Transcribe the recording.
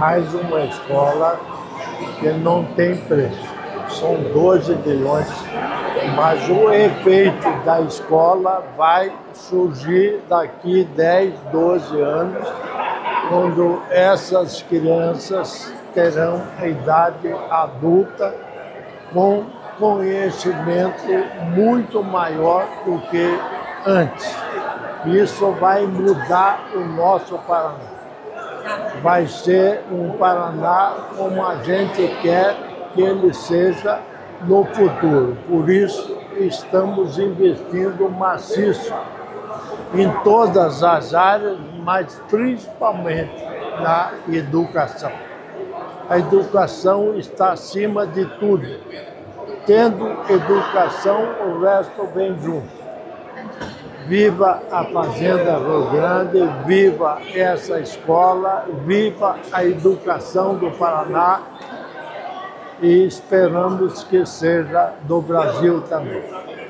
mais uma escola que não tem preço. São 12 bilhões, mas o efeito da escola vai surgir daqui 10, 12 anos, quando essas crianças terão a idade adulta com conhecimento muito maior do que antes. Isso vai mudar o nosso Paraná. Vai ser um Paraná como a gente quer que ele seja no futuro. Por isso, estamos investindo maciço em todas as áreas, mas principalmente na educação. A educação está acima de tudo. Tendo educação, o resto vem junto. Viva a Fazenda Rio Grande, viva essa escola, viva a educação do Paraná e esperamos que seja do Brasil também.